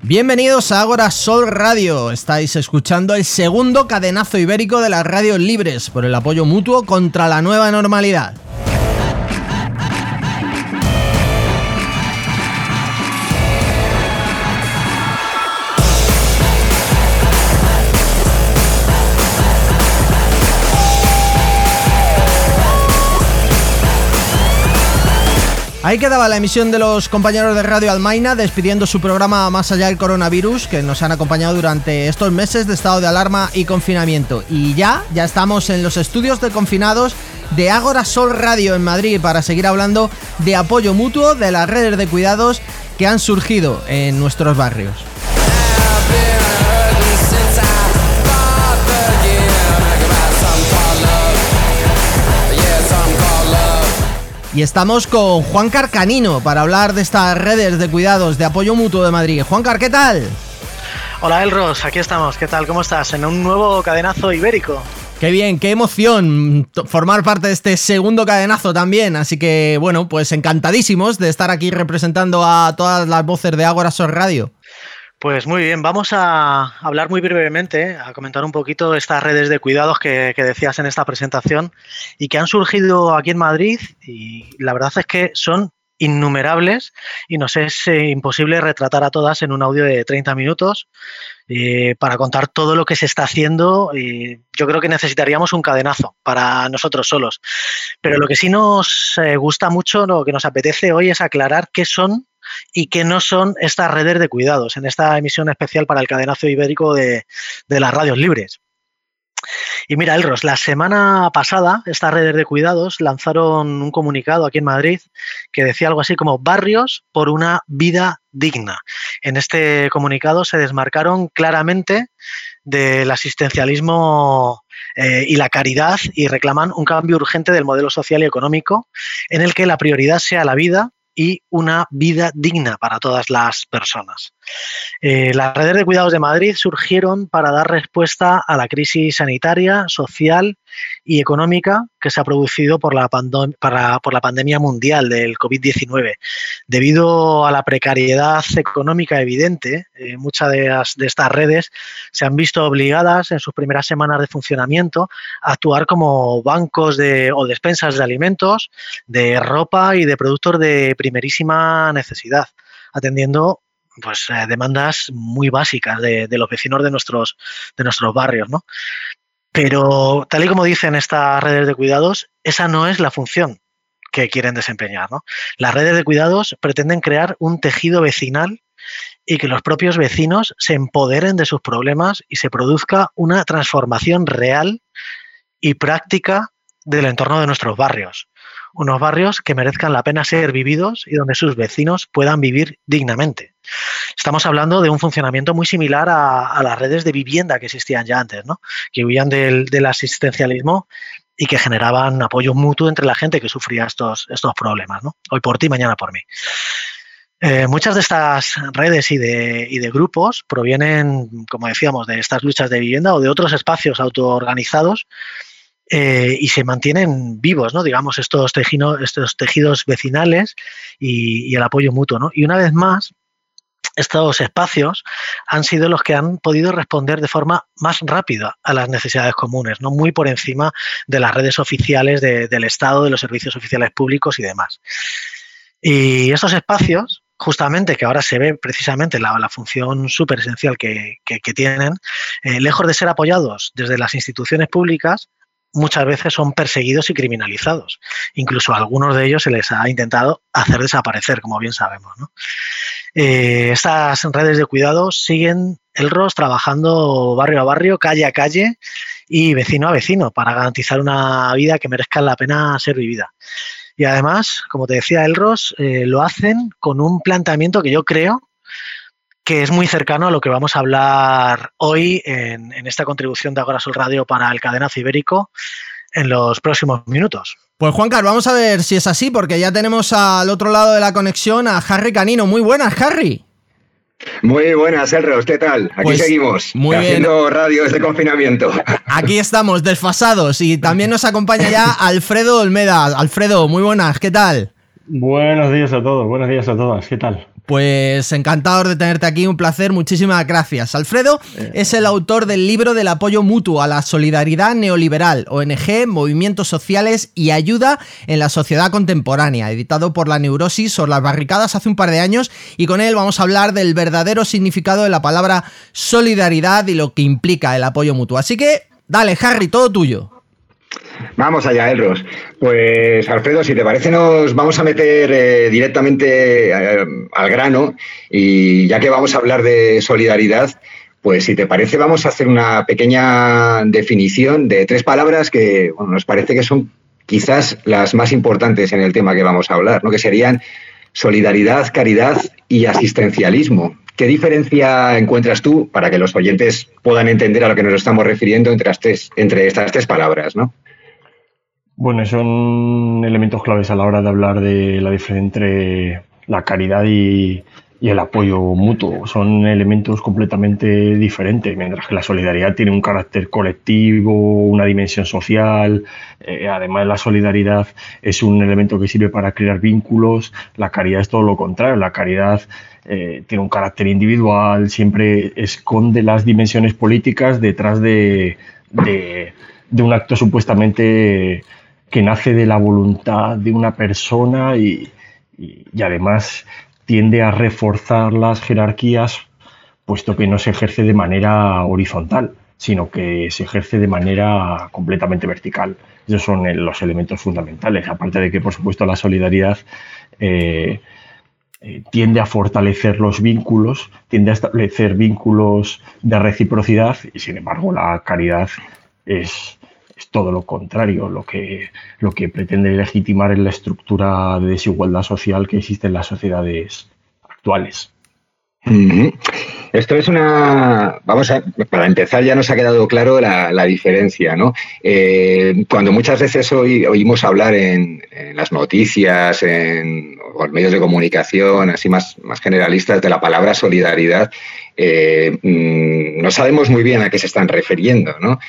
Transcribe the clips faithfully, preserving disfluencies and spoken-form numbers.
Bienvenidos a Ágora Sol Radio. Estáis escuchando el segundo cadenazo ibérico de las radios libres por el apoyo mutuo contra la nueva normalidad. Ahí quedaba la emisión de los compañeros de Radio Almaina despidiendo su programa Más allá del coronavirus, que nos han acompañado durante estos meses de estado de alarma y confinamiento. Y ya, ya estamos en los estudios de confinados de Ágora Sol Radio en Madrid para seguir hablando de apoyo mutuo de las redes de cuidados que han surgido en nuestros barrios. Y estamos con Juancar Canino para hablar de estas redes de cuidados de apoyo mutuo de Madrid. Juancar, ¿qué tal? Hola Elros, aquí estamos. ¿Qué tal? ¿Cómo estás? En un nuevo cadenazo ibérico. Qué bien, qué emoción formar parte de este segundo cadenazo también. Así que, bueno, pues encantadísimos de estar aquí representando a todas las voces de Ágora Sol Radio. Pues muy bien, vamos a hablar muy brevemente, a comentar un poquito estas redes de cuidados que, que decías en esta presentación y que han surgido aquí en Madrid, y la verdad es que son innumerables y nos es eh, imposible retratar a todas en un audio de treinta minutos eh, para contar todo lo que se está haciendo. Eh, yo creo que necesitaríamos un cadenazo para nosotros solos, pero lo que sí nos eh, gusta mucho, lo que nos apetece hoy es aclarar qué son y qué no son estas redes de cuidados en esta emisión especial para el cadenazo ibérico de, de las radios libres. Y mira, Elros, la semana pasada estas redes de cuidados lanzaron un comunicado aquí en Madrid que decía algo así como barrios por una vida digna. En este comunicado se desmarcaron claramente del asistencialismo eh, y la caridad y reclaman un cambio urgente del modelo social y económico en el que la prioridad sea la vida y una vida digna para todas las personas. Eh, las redes de cuidados de Madrid surgieron para dar respuesta a la crisis sanitaria, social y económica que se ha producido por la, pandem- para, por la pandemia mundial del covid diecinueve. Debido a la precariedad económica evidente, eh, muchas de, las, de estas redes se han visto obligadas en sus primeras semanas de funcionamiento a actuar como bancos de, o despensas de alimentos, de ropa y de productos de primerísima necesidad, atendiendo pues eh, demandas muy básicas de, de los vecinos de nuestros, de nuestros barrios, ¿no? Pero tal y como dicen estas redes de cuidados, esa no es la función que quieren desempeñar, ¿no? Las redes de cuidados pretenden crear un tejido vecinal y que los propios vecinos se empoderen de sus problemas y se produzca una transformación real y práctica del entorno de nuestros barrios. Unos barrios que merezcan la pena ser vividos y donde sus vecinos puedan vivir dignamente. Estamos hablando de un funcionamiento muy similar a, a las redes de vivienda que existían ya antes, ¿no? Que huían del, del asistencialismo y que generaban apoyo mutuo entre la gente que sufría estos, estos problemas, ¿no? Hoy por ti, mañana por mí. Eh, muchas de estas redes y de, y de grupos provienen, como decíamos, de estas luchas de vivienda o de otros espacios autoorganizados eh, y se mantienen vivos, ¿no? Digamos, estos, tejino, estos tejidos vecinales y, y el apoyo mutuo, ¿no? Y una vez más, estos espacios han sido los que han podido responder de forma más rápida a las necesidades comunes, ¿no? Muy por encima de las redes oficiales de, del Estado, de los servicios oficiales públicos y demás. Y estos espacios, justamente, que ahora se ve precisamente la, la función súper esencial que, que, que tienen, eh, lejos de ser apoyados desde las instituciones públicas, muchas veces son perseguidos y criminalizados. Incluso a algunos de ellos se les ha intentado hacer desaparecer, como bien sabemos, ¿no? Eh, estas redes de cuidados siguen, Elros, trabajando barrio a barrio, calle a calle y vecino a vecino para garantizar una vida que merezca la pena ser vivida. Y además, como te decía Elros, eh, lo hacen con un planteamiento que yo creo que es muy cercano a lo que vamos a hablar hoy en, en esta contribución de Ágora Sol Radio para el cadenazo ibérico en los próximos minutos. Pues Juancar, vamos a ver si es así, porque ya tenemos al otro lado de la conexión a Harry Canino. Muy buenas, Harry. Muy buenas, Elros, ¿qué tal? Aquí pues, seguimos, muy haciendo bien. Radio desde confinamiento. Aquí estamos, desfasados, y también nos acompaña ya Alfredo Olmeda. Alfredo, muy buenas, ¿qué tal? Buenos días a todos, buenos días a todas, ¿qué tal? Pues encantado de tenerte aquí, un placer, muchísimas gracias. Alfredo es el autor del libro del apoyo mutuo a la solidaridad neoliberal, O N G, movimientos sociales y ayuda en la sociedad contemporánea, editado por La Neurosis sobre las barricadas hace un par de años, y con él vamos a hablar del verdadero significado de la palabra solidaridad y lo que implica el apoyo mutuo. Así que, dale, Harry, todo tuyo. Vamos allá, Elros. Pues, Alfredo, si te parece, nos vamos a meter eh, directamente eh, al grano, y ya que vamos a hablar de solidaridad, pues si te parece vamos a hacer una pequeña definición de tres palabras que bueno, nos parece que son quizás las más importantes en el tema que vamos a hablar, ¿no? Que serían solidaridad, caridad y asistencialismo. ¿Qué diferencia encuentras tú para que los oyentes puedan entender a lo que nos estamos refiriendo entre, las tres, entre estas tres palabras, ¿no? Bueno, son elementos claves a la hora de hablar de la diferencia entre la caridad y, y el apoyo mutuo. Son elementos completamente diferentes, mientras que la solidaridad tiene un carácter colectivo, una dimensión social. Eh, además, la solidaridad es un elemento que sirve para crear vínculos. La caridad es todo lo contrario. La caridad eh, tiene un carácter individual, siempre esconde las dimensiones políticas detrás de, de, de un acto supuestamente que nace de la voluntad de una persona y, y, y además tiende a reforzar las jerarquías, puesto que no se ejerce de manera horizontal, sino que se ejerce de manera completamente vertical. Esos son los elementos fundamentales, aparte de que, por supuesto, la solidaridad eh, eh, tiende a fortalecer los vínculos, tiende a establecer vínculos de reciprocidad, y sin embargo la caridad es... es todo lo contrario, lo que, lo que pretende legitimar es la estructura de desigualdad social que existe en las sociedades actuales. Mm-hmm. Esto es una... Vamos a... Para empezar, ya nos ha quedado claro la, la diferencia, ¿no? Eh, cuando muchas veces oí, oímos hablar en, en las noticias, en, o en medios de comunicación, así más, más generalistas, de la palabra solidaridad, eh, mmm, no sabemos muy bien a qué se están refiriendo, ¿no?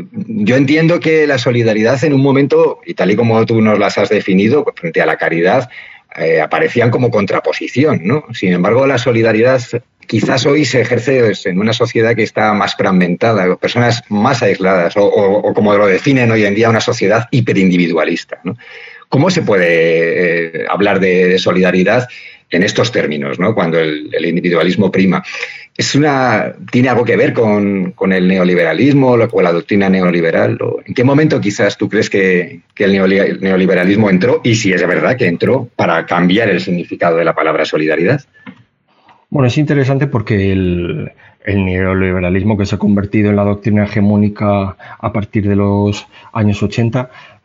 Yo entiendo que la solidaridad en un momento, y tal y como tú nos las has definido, pues frente a la caridad, eh, aparecían como contraposición, ¿no? Sin embargo, la solidaridad quizás hoy se ejerce en una sociedad que está más fragmentada, personas más aisladas, o, o, o como lo definen hoy en día, una sociedad hiperindividualista, ¿no? ¿Cómo se puede eh, hablar de, de solidaridad en estos términos, ¿no? Cuando el, el individualismo prima? ¿Es una, ¿Tiene algo que ver con, con el neoliberalismo o la doctrina neoliberal? ¿En qué momento quizás tú crees que, que el neoliberalismo entró, y si es verdad que entró, para cambiar el significado de la palabra solidaridad? Bueno, es interesante porque el, el neoliberalismo, que se ha convertido en la doctrina hegemónica a partir de los años ochenta,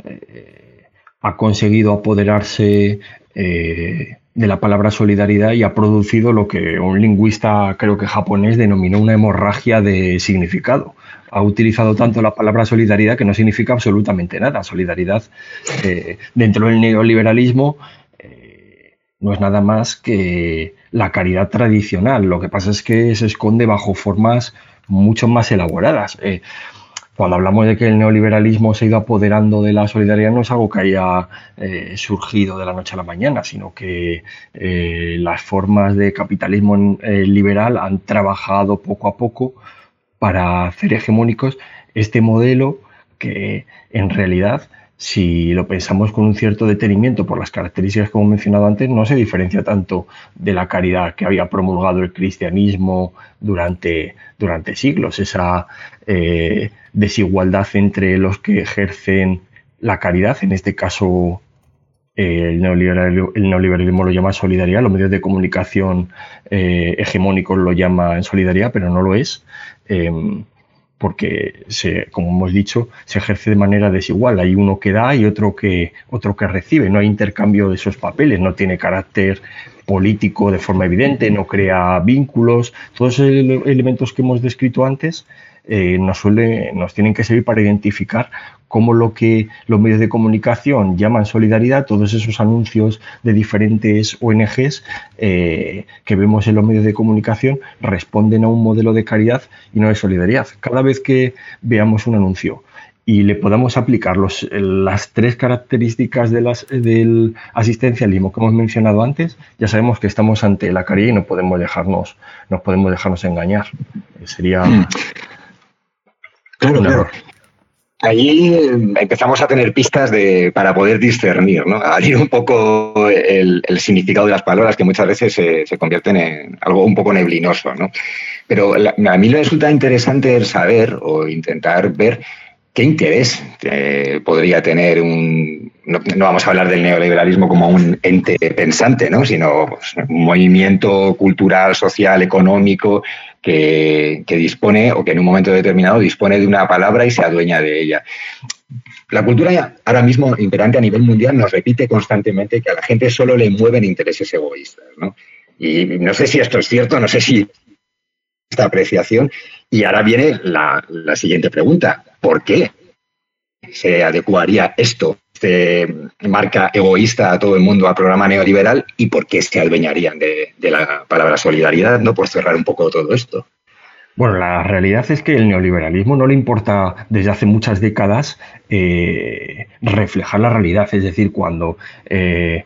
eh, ha conseguido apoderarse eh, de la palabra solidaridad y ha producido lo que un lingüista, creo que japonés, denominó una hemorragia de significado. Ha utilizado tanto la palabra solidaridad que no significa absolutamente nada. Solidaridad eh, dentro del neoliberalismo eh, no es nada más que la caridad tradicional. Lo que pasa es que se esconde bajo formas mucho más elaboradas. Eh, Cuando hablamos de que el neoliberalismo se ha ido apoderando de la solidaridad, no es algo que haya eh, surgido de la noche a la mañana, sino que eh, las formas de capitalismo eh, liberal han trabajado poco a poco para hacer hegemónicos este modelo que, en realidad, si lo pensamos con un cierto detenimiento por las características que hemos mencionado antes, no se diferencia tanto de la caridad que había promulgado el cristianismo durante, durante siglos. Esa eh, desigualdad entre los que ejercen la caridad, en este caso eh, el, neoliberalismo, el neoliberalismo lo llama solidaridad, los medios de comunicación eh, hegemónicos lo llaman solidaridad, pero no lo es. Eh, porque, se, como hemos dicho, se ejerce de manera desigual. Hay uno que da y otro que, otro que recibe. No hay intercambio de esos papeles, no tiene carácter político de forma evidente, no crea vínculos. Todos esos elementos que hemos descrito antes eh, nos, suele, nos tienen que servir para identificar cómo lo que los medios de comunicación llaman solidaridad, todos esos anuncios de diferentes O N Ges eh, que vemos en los medios de comunicación responden a un modelo de caridad y no de solidaridad. Cada vez que veamos un anuncio y le podamos aplicar los, las tres características de las, del asistencialismo que hemos mencionado antes, ya sabemos que estamos ante la carilla y no podemos dejarnos, no podemos dejarnos engañar. Sería claro, un claro. error. Allí empezamos a tener pistas de, para poder discernir, ¿no? Abrir un poco el, el significado de las palabras que muchas veces se, se convierten en algo un poco neblinoso, ¿no? Pero la, a mí me resulta interesante saber o intentar ver qué interés eh, podría tener un... No, no vamos a hablar del neoliberalismo como un ente pensante, ¿no? Sino pues, un movimiento cultural, social, económico que, que dispone o que en un momento determinado dispone de una palabra y se adueña de ella. La cultura ahora mismo imperante a nivel mundial nos repite constantemente que a la gente solo le mueven intereses egoístas, ¿no? Y no sé si esto es cierto, no sé si esta apreciación. Y ahora viene la, la siguiente pregunta. ¿Por qué se adecuaría esto, este marca egoísta a todo el mundo, al programa neoliberal, y por qué se adueñarían de, de la palabra solidaridad, ¿no? Por cerrar un poco todo esto. Bueno, la realidad es que el neoliberalismo no le importa desde hace muchas décadas eh, reflejar la realidad. Es decir, cuando eh,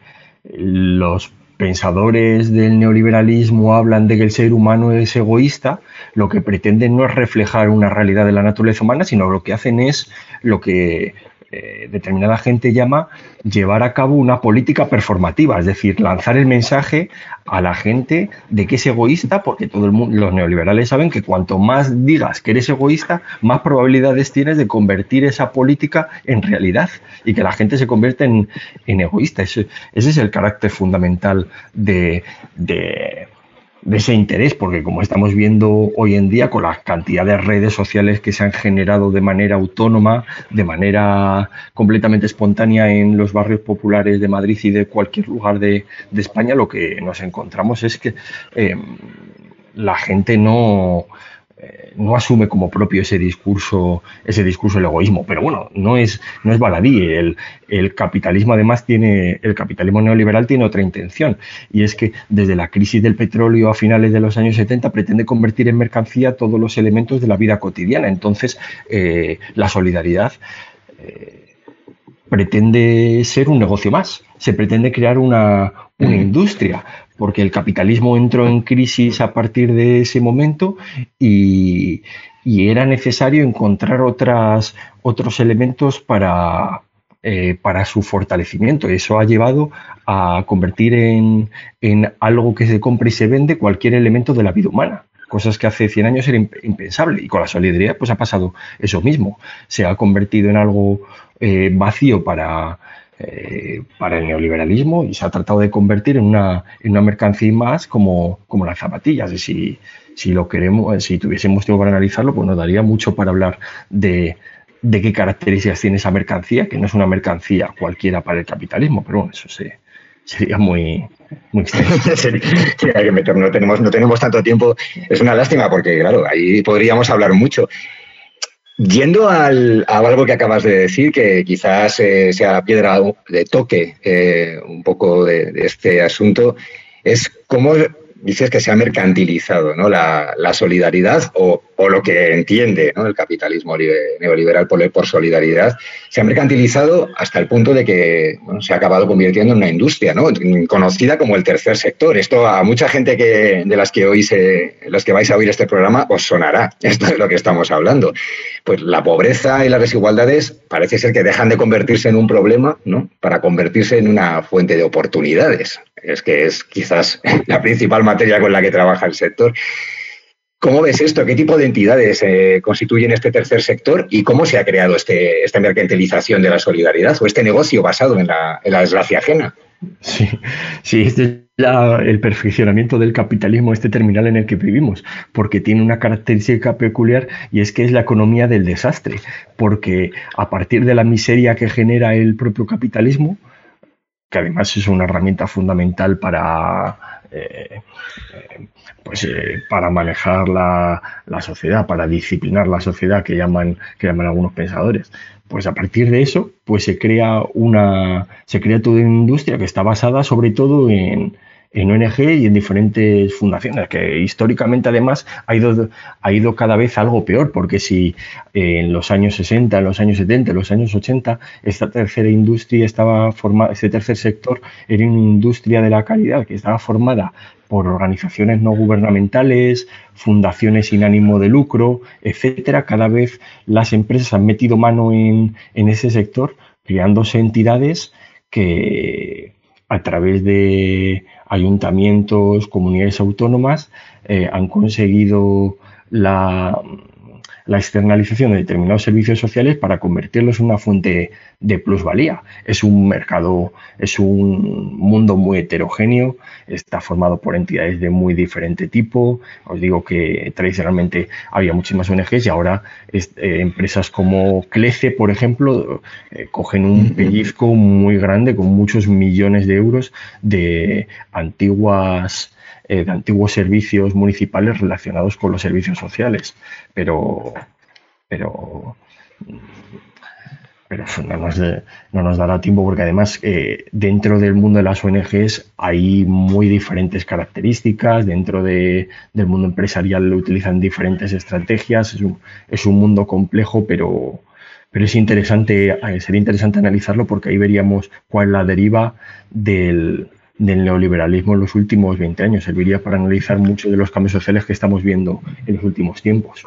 los pensadores del neoliberalismo hablan de que el ser humano es egoísta, lo que pretenden no es reflejar una realidad de la naturaleza humana, sino lo que hacen es lo que eh, determinada gente llama llevar a cabo una política performativa, es decir, lanzar el mensaje a la gente de que es egoísta, porque todo el mundo, los neoliberales saben que cuanto más digas que eres egoísta, más probabilidades tienes de convertir esa política en realidad y que la gente se convierta en, en egoísta. Ese, ese es el carácter fundamental de, de, de ese interés, porque como estamos viendo hoy en día con la cantidad de redes sociales que se han generado de manera autónoma, de manera completamente espontánea en los barrios populares de Madrid y de cualquier lugar de, de España, lo que nos encontramos es que eh, la gente no... no asume como propio ese discurso, ese discurso del egoísmo, pero bueno, no es, no es baladí. El, el capitalismo además tiene, el capitalismo neoliberal tiene otra intención, y es que desde la crisis del petróleo a finales de los años setenta pretende convertir en mercancía todos los elementos de la vida cotidiana. Entonces, eh, la solidaridad eh, pretende ser un negocio más, se pretende crear una, una industria, porque el capitalismo entró en crisis a partir de ese momento y, y era necesario encontrar otras, otros elementos para, eh, para su fortalecimiento. Eso ha llevado a convertir en, en algo que se compra y se vende cualquier elemento de la vida humana, cosas que hace cien años era impensable, y con la solidaridad pues ha pasado eso mismo. Se ha convertido en algo eh, vacío para... Eh, para el neoliberalismo y se ha tratado de convertir en una, en una mercancía más como, como las zapatillas. Y si, si lo queremos, si tuviésemos tiempo para analizarlo, pues nos daría mucho para hablar de, de qué características tiene esa mercancía, que no es una mercancía cualquiera para el capitalismo, pero bueno, eso se, sería muy, muy extenso. Sí, hay que meter, no tenemos, no tenemos tanto tiempo. Es una lástima porque, claro, ahí podríamos hablar mucho. Yendo al, a algo que acabas de decir, que quizás eh, sea la piedra de toque eh, un poco de, de este asunto, es cómo dices que se ha mercantilizado, ¿no? la, la solidaridad o, o lo que entiende, ¿no? el capitalismo neoliberal por, por solidaridad, se ha mercantilizado hasta el punto de que bueno, se ha acabado convirtiendo en una industria, ¿no? conocida como el tercer sector. Esto a mucha gente que, de las que oís, eh, las que vais a oír este programa os sonará. Esto es lo que estamos hablando. Pues la pobreza y las desigualdades parece ser que dejan de convertirse en un problema, ¿no? para convertirse en una fuente de oportunidades. Es que es quizás la principal materia con la que trabaja el sector. ¿Cómo ves esto? ¿Qué tipo de entidades eh, constituyen este tercer sector y cómo se ha creado este, esta mercantilización de la solidaridad o este negocio basado en la, en la desgracia ajena? Sí, sí, este es la, el perfeccionamiento del capitalismo, este terminal en el que vivimos, porque tiene una característica peculiar y es que es la economía del desastre, porque a partir de la miseria que genera el propio capitalismo, que además es una herramienta fundamental para, eh, eh, pues, eh, para manejar la, la sociedad, para disciplinar la sociedad, que llaman, que llaman algunos pensadores. Pues a partir de eso, pues se crea una, se crea toda una industria que está basada sobre todo en, en O N G y en diferentes fundaciones, que históricamente además ha ido, ha ido cada vez algo peor, porque si eh, en los años sesenta, en los años setenta, en los años ochenta, esta tercera industria estaba formada, este tercer sector era una industria de la caridad que estaba formada por organizaciones no gubernamentales, fundaciones sin ánimo de lucro, etcétera. Cada vez las empresas han metido mano en, en ese sector, creándose entidades que a través de ayuntamientos, comunidades autónomas, eh, han conseguido la, la externalización de determinados servicios sociales para convertirlos en una fuente de plusvalía. Es un mercado, es un mundo muy heterogéneo, está formado por entidades de muy diferente tipo. Os digo que tradicionalmente había muchísimas O N Ges y ahora es, eh, empresas como Clece, por ejemplo, eh, cogen un pellizco muy grande con muchos millones de euros de antiguas eh, de antiguos servicios municipales relacionados con los servicios sociales. Pero pero pero no nos, de, no nos dará tiempo porque además eh, dentro del mundo de las O N Ges hay muy diferentes características, dentro de, del mundo empresarial utilizan diferentes estrategias, es un, es un mundo complejo, pero, pero es interesante, eh, sería interesante analizarlo porque ahí veríamos cuál es la deriva del, del neoliberalismo en los últimos veinte años. Serviría para analizar muchos de los cambios sociales que estamos viendo en los últimos tiempos.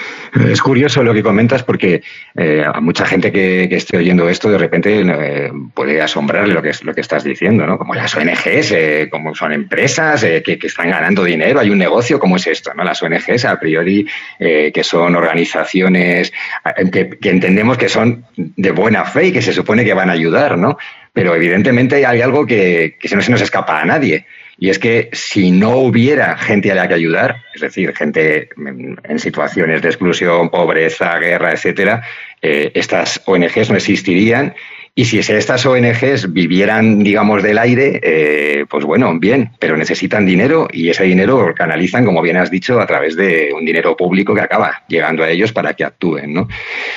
Es curioso lo que comentas porque eh, a mucha gente que, que esté oyendo esto de repente eh, puede asombrarle lo que, es, lo que estás diciendo, ¿no? Como las O N Ges, eh, como son empresas eh, que, que están ganando dinero, hay un negocio, ¿cómo es esto, no? Las O N Ges a priori eh, que son organizaciones que, que entendemos que son de buena fe y que se supone que van a ayudar, ¿no? Pero evidentemente hay algo que, que no se nos escapa a nadie. Y es que si no hubiera gente a la que ayudar, es decir, gente en situaciones de exclusión, pobreza, guerra, etcétera, eh, estas O N Ges no existirían. Y si estas O N Ges vivieran, digamos, del aire, eh, pues bueno, bien, pero necesitan dinero y ese dinero lo canalizan, como bien has dicho, a través de un dinero público que acaba llegando a ellos para que actúen, ¿no?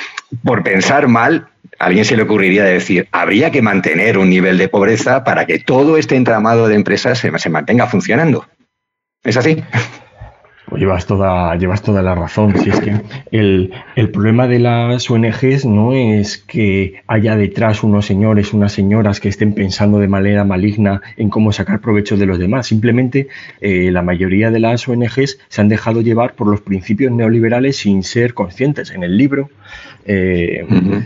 Por pensar mal, a alguien se le ocurriría decir, habría que mantener un nivel de pobreza para que todo este entramado de empresas se, se mantenga funcionando. ¿Es así? Pues llevas toda, llevas toda la razón. Si es que el, el problema de las O N Ges no es que haya detrás unos señores, unas señoras que estén pensando de manera maligna en cómo sacar provecho de los demás. Simplemente eh, la mayoría de las O N Ges se han dejado llevar por los principios neoliberales sin ser conscientes. En el libro eh, uh-huh.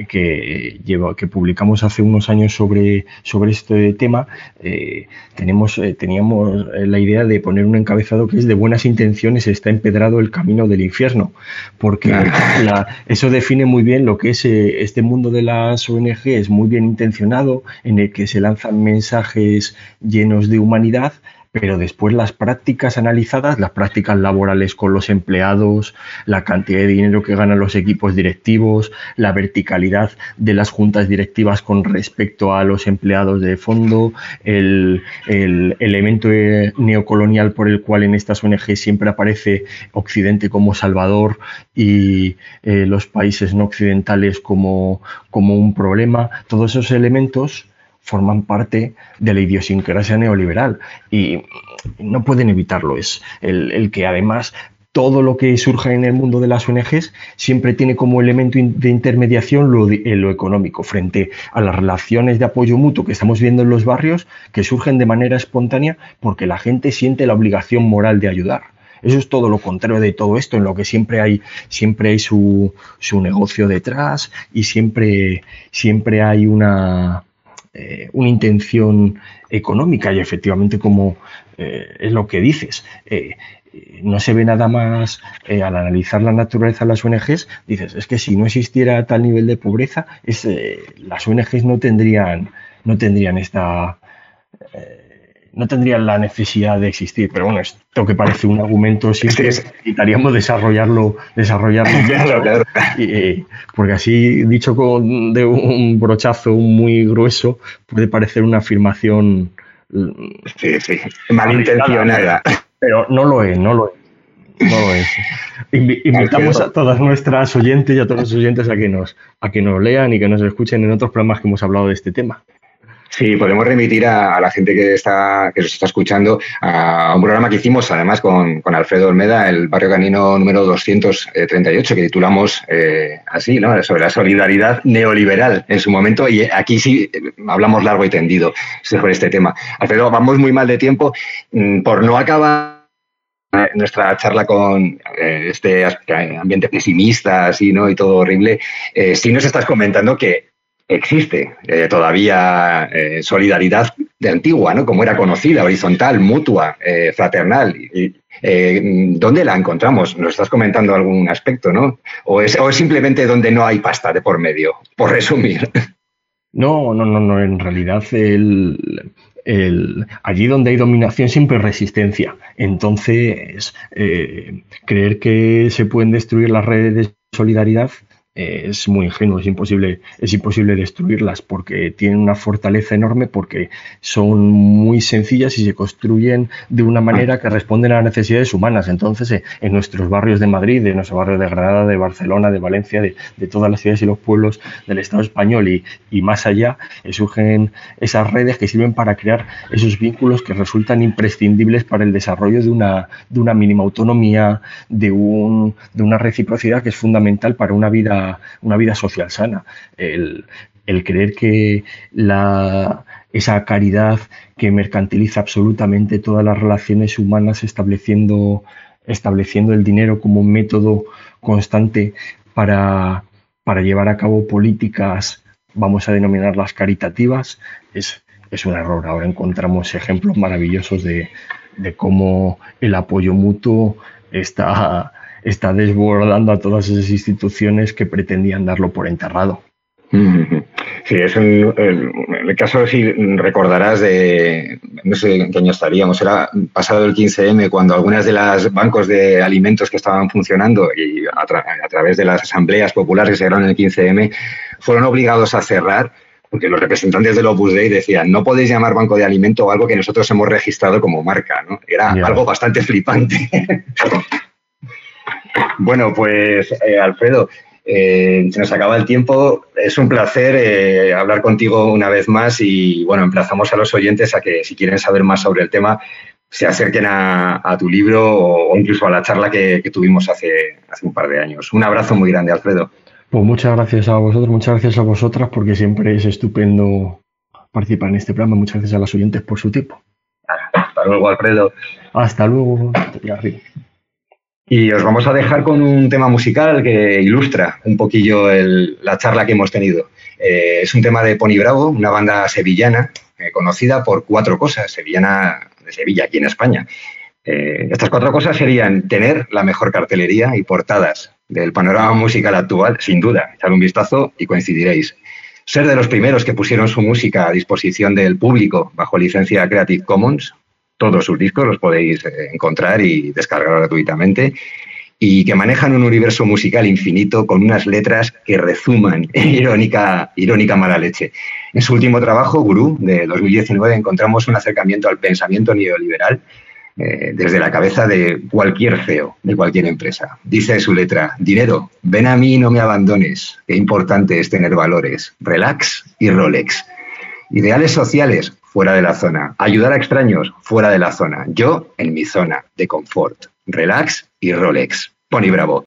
Que, lleva, que publicamos hace unos años sobre, sobre este tema, eh, tenemos, eh, teníamos la idea de poner un encabezado que es de buenas intenciones está empedrado el camino del infierno, porque la, eso define muy bien lo que es eh, este mundo de las O N G, es muy bien intencionado, en el que se lanzan mensajes llenos de humanidad, pero después las prácticas analizadas, las prácticas laborales con los empleados, la cantidad de dinero que ganan los equipos directivos, la verticalidad de las juntas directivas con respecto a los empleados de fondo, el, el elemento neocolonial por el cual en estas O N G siempre aparece Occidente como salvador y eh, los países no occidentales como, como un problema. Todos esos elementos forman parte de la idiosincrasia neoliberal y no pueden evitarlo. Es el, el que además todo lo que surja en el mundo de las O N Ges siempre tiene como elemento de intermediación lo, de, lo económico frente a las relaciones de apoyo mutuo que estamos viendo en los barrios, que surgen de manera espontánea porque la gente siente la obligación moral de ayudar. Eso es todo lo contrario de todo esto, en lo que siempre hay, siempre hay su, su negocio detrás y siempre, siempre hay una... Eh, una intención económica y efectivamente como eh, es lo que dices, eh, no se ve nada más eh, al analizar la naturaleza de las O N Ges, dices, es que si no existiera tal nivel de pobreza, es, eh, las O N Ges no tendrían, no tendrían esta... Eh, no tendrían la necesidad de existir, pero bueno, esto que parece un argumento siempre necesitaríamos desarrollarlo, desarrollarlo claro, claro. Y, eh, porque así dicho con de un brochazo muy grueso puede parecer una afirmación sí, sí, malintencionada, pero no lo es, no lo es. No lo es. Invitamos a todas nuestras oyentes y a todos los oyentes a que nos a que nos lean y que nos escuchen en otros programas que hemos hablado de este tema. Sí, podemos remitir a, a la gente que está que nos está escuchando a un programa que hicimos además con, con Alfredo Olmeda, el Barrio Canino número doscientos treinta y ocho, que titulamos eh, así, ¿no? Sobre la solidaridad neoliberal en su momento, y aquí sí hablamos largo y tendido sobre este tema. Alfredo, vamos muy mal de tiempo. Por no acabar nuestra charla con eh, este ambiente pesimista así, ¿no? Y todo horrible, eh, sí nos estás comentando que existe eh, todavía eh, solidaridad de antigua, ¿no? Como era conocida, horizontal, mutua, eh, fraternal. Y, eh, ¿dónde la encontramos? Nos estás comentando algún aspecto, ¿no? ¿O es, o es simplemente donde no hay pasta de por medio? Por resumir. No, no, no, no. En realidad, el, el, allí donde hay dominación siempre hay resistencia. Entonces, eh, creer que se pueden destruir las redes de solidaridad es muy ingenuo, es imposible, es imposible destruirlas porque tienen una fortaleza enorme, porque son muy sencillas y se construyen de una manera que responden a las necesidades humanas. Entonces, en nuestros barrios de Madrid, en nuestros barrios de Granada, de Barcelona, de Valencia, de, de todas las ciudades y los pueblos del Estado español y, y más allá, surgen esas redes que sirven para crear esos vínculos que resultan imprescindibles para el desarrollo de una, de una mínima autonomía, de, un, de una reciprocidad que es fundamental para una vida una vida social sana. El, el creer que la, esa caridad que mercantiliza absolutamente todas las relaciones humanas, estableciendo, estableciendo el dinero como un método constante para, para llevar a cabo políticas, vamos a denominarlas caritativas, es, es un error. Ahora encontramos ejemplos maravillosos de, de cómo el apoyo mutuo está está desbordando a todas esas instituciones que pretendían darlo por enterrado. Sí, es un, el, el caso, si recordarás, de, no sé en qué año estaríamos, era pasado el quince eme, cuando algunas de las bancos de alimentos que estaban funcionando y a, tra a través de las asambleas populares que se dieron en el quince eme, fueron obligados a cerrar, porque los representantes del Opus Dei decían, no podéis llamar banco de alimento algo que nosotros hemos registrado como marca, ¿no? Era yeah. algo bastante flipante. Bueno, pues eh, Alfredo, eh, se nos acaba el tiempo. Es un placer eh, hablar contigo una vez más y, bueno, emplazamos a los oyentes a que, si quieren saber más sobre el tema, se acerquen a, a tu libro o, o incluso a la charla que, que tuvimos hace, hace un par de años. Un abrazo muy grande, Alfredo. Pues muchas gracias a vosotros, muchas gracias a vosotras, porque siempre es estupendo participar en este programa. Muchas gracias a los oyentes por su tiempo. Hasta luego, Alfredo. Hasta luego. Y os vamos a dejar con un tema musical que ilustra un poquillo el, la charla que hemos tenido. Eh, es un tema de Pony Bravo, una banda sevillana eh, conocida por cuatro cosas, sevillana de Sevilla, aquí en España. Eh, estas cuatro cosas serían tener la mejor cartelería y portadas del panorama musical actual, sin duda. Echad un vistazo y coincidiréis. Ser de los primeros que pusieron su música a disposición del público bajo licencia Creative Commons. Todos sus discos los podéis encontrar y descargar gratuitamente, y que manejan un universo musical infinito con unas letras que rezuman irónica, irónica mala leche. En su último trabajo, Gurú, de dos mil diecinueve, encontramos un acercamiento al pensamiento neoliberal eh, desde la cabeza de cualquier C E O, de cualquier empresa. Dice su letra: dinero, ven a mí y no me abandones, qué importante es tener valores, relax y Rolex. Ideales sociales, fuera de la zona. Ayudar a extraños, fuera de la zona. Yo, en mi zona de confort. Relax y Rolex. Pony Bravo.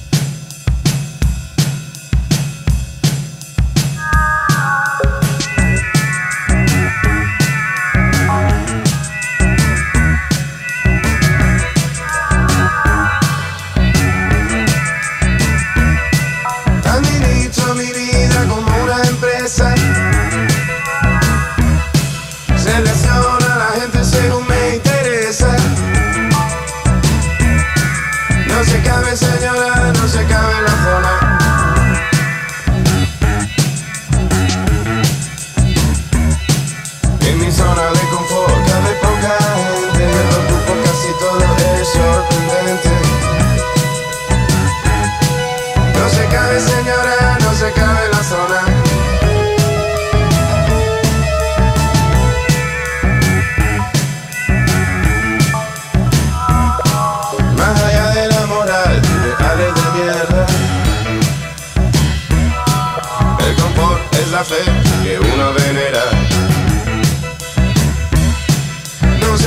Administro mi vida como una empresa. Selecciona a la gente según me interesa. No se cabe, señor.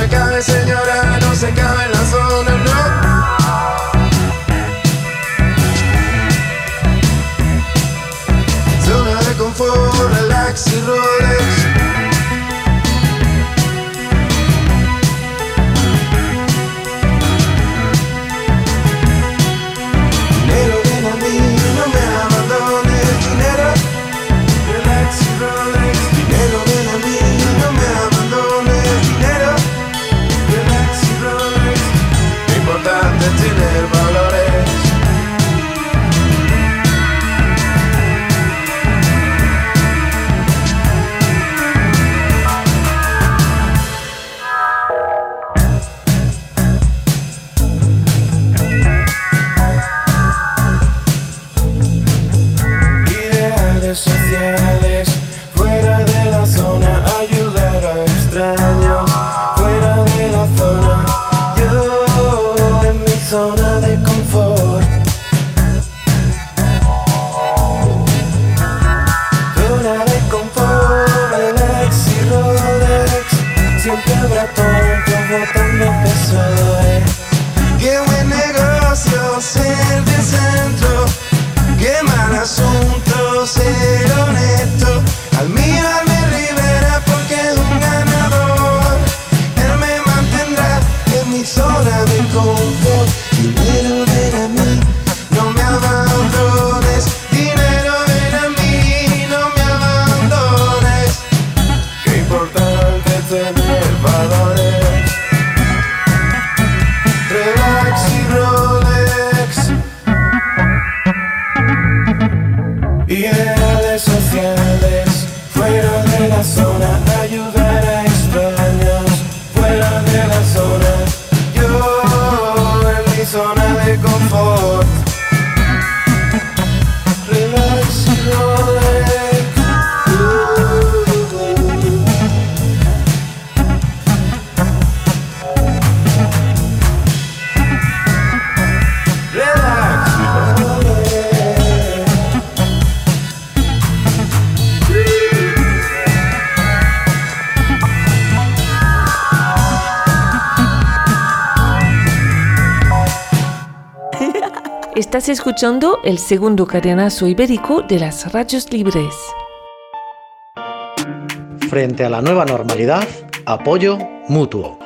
se cabe, señora, no se cabe en la zona, no. Zona de confort, relax y Rolex. Dinero, ven a mí, no me abandones. Dinero, relax y Rolex. Dinero, ven a mí, no me abandones. Dinero, relax y Rolex. Lo importante es tener valores. Sociales, fuera de la zona, ayudar a extraños, fuera de la zona, yo en mi zona de confort. Zona de confort, relax y Rolex, siempre habrá tontos botando P S O E. Qué buen negocio ser de centro, qué mal asunto ser honesto. Al mirarme Rivera porque es un ganador, él me mantendrá en mi zona de confort. Dinero, ven a mí, no me abandones. Dinero, ven a mí, no me abandones. Qué importante tener valores. Relax y Rolex. Ideales sociales, fuera de la zona, ayudar a extraños, fuera de la zona, yo en mi zona de confort. Relax y Rolex. Relax y Rolex. Estás escuchando el segundo cadenazo ibérico de las radios libres. Frente a la nueva normalidad, apoyo mutuo.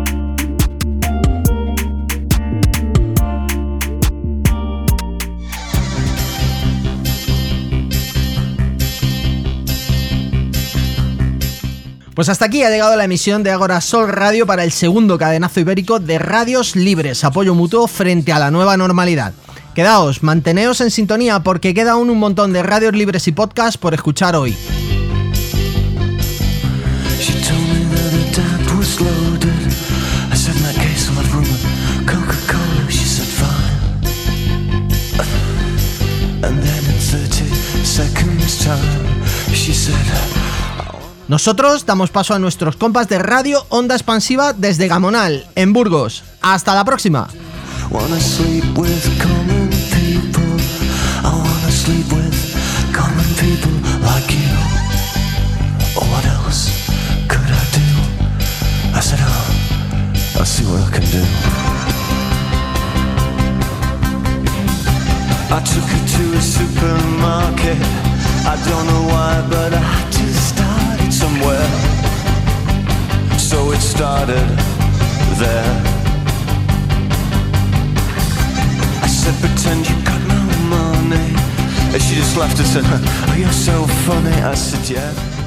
Pues hasta aquí ha llegado la emisión de Agora Sol Radio para el segundo cadenazo ibérico de radios libres, apoyo mutuo frente a la nueva normalidad. Quedaos, manteneos en sintonía porque queda aún un montón de radios libres y podcasts por escuchar hoy. Nosotros damos paso a nuestros compas de Radio Onda Expansiva desde Gamonal, en Burgos. ¡Hasta la próxima! Wanna sleep with common people. I wanna sleep with common people like you. Oh, what else could I do? I said, oh, I'll see what I can do. I took her to a supermarket. I don't know why, but I had to start it somewhere. So it started there. I said, pretend you got no money. And she just laughed and said, oh, you're so funny. I said, yeah.